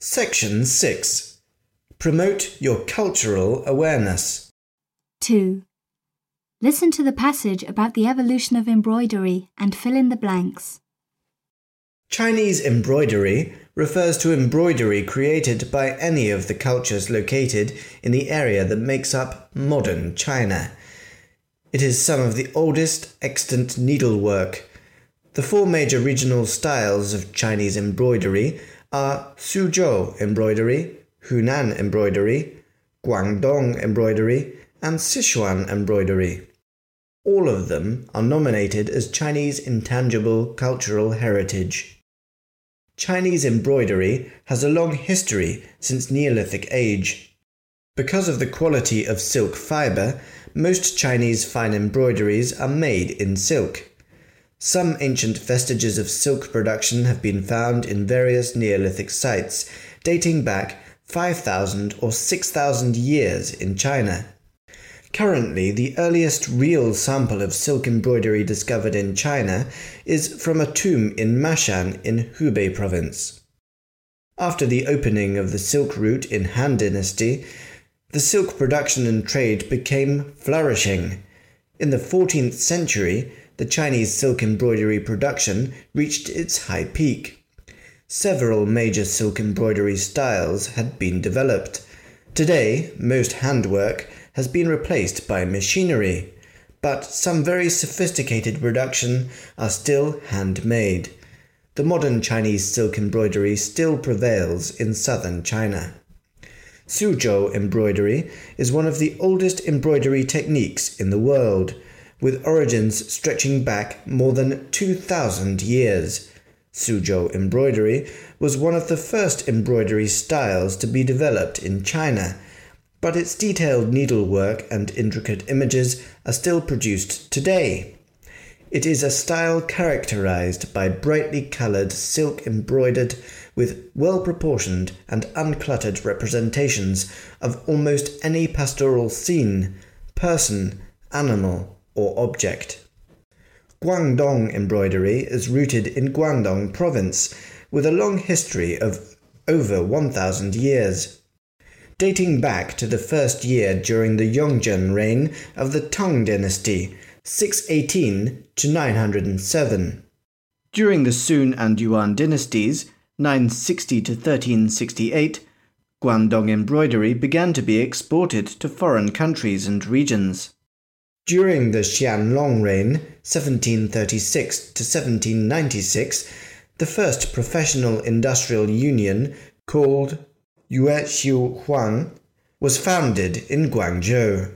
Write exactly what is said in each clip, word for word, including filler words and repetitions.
Section six. Promote your cultural awareness. two. Listen to the passage about the evolution of embroidery and fill in the blanks. Chinese embroidery refers to embroidery created by any of the cultures located in the area that makes up modern China. It is some of the oldest extant needlework. The four major regional styles of Chinese embroidery are Suzhou embroidery, Hunan embroidery, Guangdong embroidery, and Sichuan embroidery. All of them are nominated as Chinese Intangible Cultural Heritage. Chinese embroidery has a long history since Neolithic age. Because of the quality of silk fibre, most Chinese fine embroideries are made in silk. Some ancient vestiges of silk production have been found in various Neolithic sites, dating back five thousand or six thousand years in China. Currently, the earliest real sample of silk embroidery discovered in China is from a tomb in Mashan in Hubei province. After the opening of the silk route in Han Dynasty, the silk production and trade became flourishing. In the fourteenth century, the Chinese silk embroidery production reached its high peak. Several major silk embroidery styles had been developed. Today, most handwork has been replaced by machinery, but some very sophisticated production are still handmade. The modern Chinese silk embroidery still prevails in southern China. Suzhou embroidery is one of the oldest embroidery techniques in the world, with origins stretching back more than two thousand years. Suzhou embroidery was one of the first embroidery styles to be developed in China, but its detailed needlework and intricate images are still produced today. It is a style characterized by brightly colored silk embroidered with well-proportioned and uncluttered representations of almost any pastoral scene, person, animal, or object. Guangdong embroidery is rooted in Guangdong province, with a long history of over one thousand years. Dating back to the first year during the Yongzheng reign of the Tang Dynasty, six eighteen to nine hundred seven. During the Sun and Yuan dynasties, nine sixty to thirteen sixty-eight, Guangdong embroidery began to be exported to foreign countries and regions. During the Qianlong reign, seventeen thirty-six to seventeen ninety-six, the first professional industrial union, called Yue Xiu Huang, was founded in Guangzhou.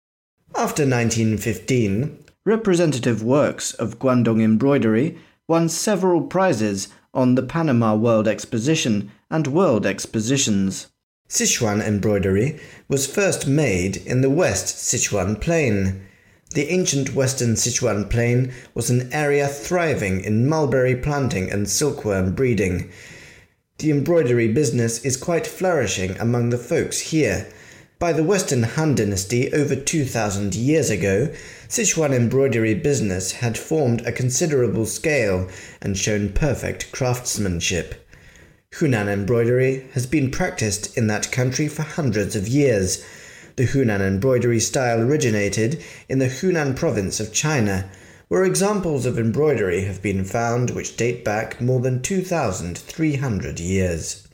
After nineteen fifteen, representative works of Guangdong embroidery won several prizes on the Panama World Exposition and World Expositions. Sichuan embroidery was first made in the West Sichuan Plain. The ancient western Sichuan Plain was an area thriving in mulberry planting and silkworm breeding. The embroidery business is quite flourishing among the folks here. By the Western Han Dynasty over two thousand years ago, Sichuan embroidery business had formed a considerable scale and shown perfect craftsmanship. Hunan embroidery has been practiced in that country for hundreds of years. The Hunan embroidery style originated in the Hunan province of China, where examples of embroidery have been found which date back more than two thousand three hundred years.